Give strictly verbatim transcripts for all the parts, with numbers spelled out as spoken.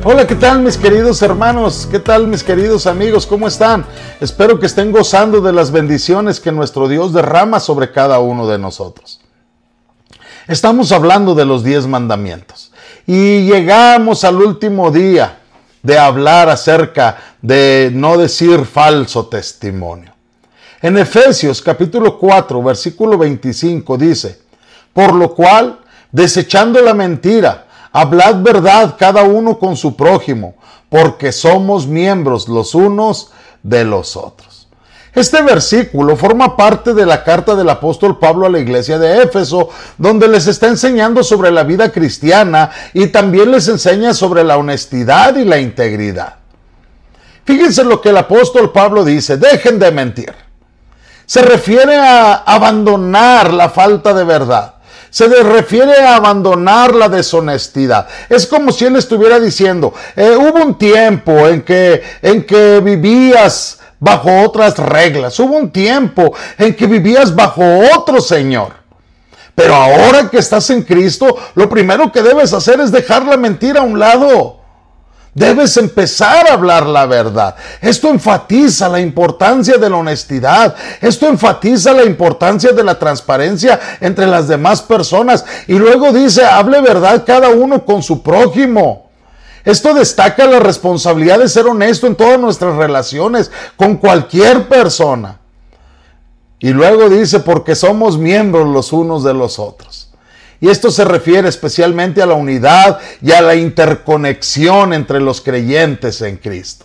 Hola, ¿qué tal mis queridos hermanos? ¿Qué tal mis queridos amigos? ¿Cómo están? Espero que estén gozando de las bendiciones que nuestro Dios derrama sobre cada uno de nosotros. Estamos hablando de los diez mandamientos y llegamos al último día de hablar acerca de no decir falso testimonio. En Efesios capítulo cuatro, versículo veinticinco dice: por lo cual, desechando la mentira, hablad verdad cada uno con su prójimo, porque somos miembros los unos de los otros. Este versículo forma parte de la carta del apóstol Pablo a la iglesia de Éfeso, donde les está enseñando sobre la vida cristiana y también les enseña sobre la honestidad y la integridad. Fíjense lo que el apóstol Pablo dice: dejen de mentir. Se refiere a abandonar la falta de verdad. Se refiere a abandonar la deshonestidad. Es como si él estuviera diciendo, eh, hubo un tiempo en que, en que vivías bajo otras reglas. Hubo un tiempo en que vivías bajo otro Señor. Pero ahora que estás en Cristo, lo primero que debes hacer es dejar la mentira a un lado. Debes empezar a hablar la verdad. Esto enfatiza la importancia de la honestidad. Esto enfatiza la importancia de la transparencia entre las demás personas. Y luego dice, hable verdad cada uno con su prójimo. Esto destaca la responsabilidad de ser honesto en todas nuestras relaciones con cualquier persona. Y luego dice, porque somos miembros los unos de los otros. Y esto se refiere especialmente a la unidad y a la interconexión entre los creyentes en Cristo.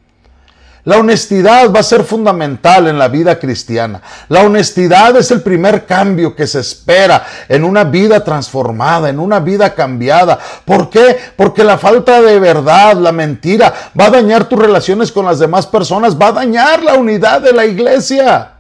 La honestidad va a ser fundamental en la vida cristiana. La honestidad es el primer cambio que se espera en una vida transformada, en una vida cambiada. ¿Por qué? Porque la falta de verdad, la mentira, va a dañar tus relaciones con las demás personas, va a dañar la unidad de la iglesia.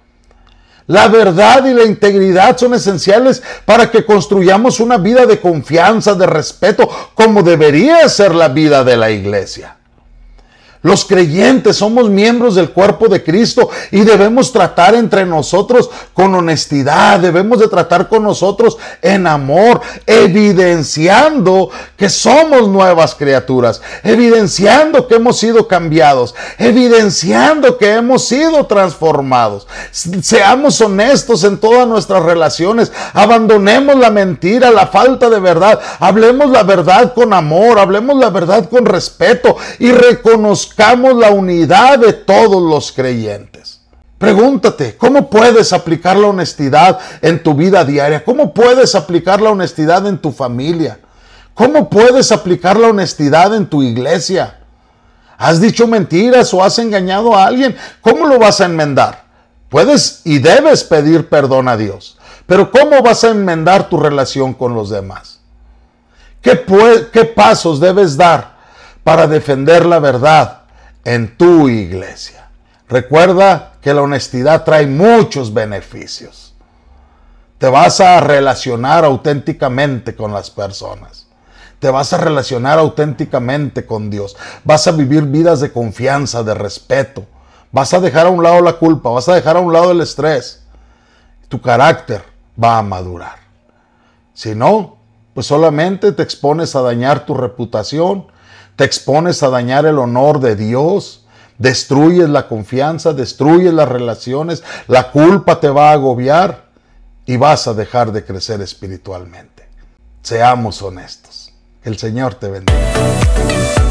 La verdad y la integridad son esenciales para que construyamos una vida de confianza, de respeto, como debería ser la vida de la iglesia. Los creyentes somos miembros del cuerpo de Cristo y debemos tratar entre nosotros con honestidad, debemos de tratar con nosotros en amor, evidenciando que somos nuevas criaturas, evidenciando que hemos sido cambiados, evidenciando que hemos sido transformados. Seamos honestos en todas nuestras relaciones, abandonemos la mentira, la falta de verdad, hablemos la verdad con amor, hablemos la verdad con respeto y reconozcamos la unidad de todos los creyentes. Pregúntate, ¿cómo puedes aplicar la honestidad en tu vida diaria? ¿Cómo puedes aplicar la honestidad en tu familia? ¿Cómo puedes aplicar la honestidad en tu iglesia? ¿Has dicho mentiras o has engañado a alguien? ¿Cómo lo vas a enmendar? Puedes y debes pedir perdón a Dios, pero ¿cómo vas a enmendar tu relación con los demás? ¿Qué, qué pasos debes dar para defender la verdad en tu iglesia? Recuerda que la honestidad trae muchos beneficios. Te vas a relacionar auténticamente con las personas. Te vas a relacionar auténticamente con Dios. Vas a vivir vidas de confianza, de respeto. Vas a dejar a un lado la culpa, vas a dejar a un lado el estrés. Tu carácter va a madurar. Si no, pues solamente te expones a dañar tu reputación, te expones a dañar el honor de Dios, destruyes la confianza, destruyes las relaciones, la culpa te va a agobiar y vas a dejar de crecer espiritualmente. Seamos honestos. Que el Señor te bendiga.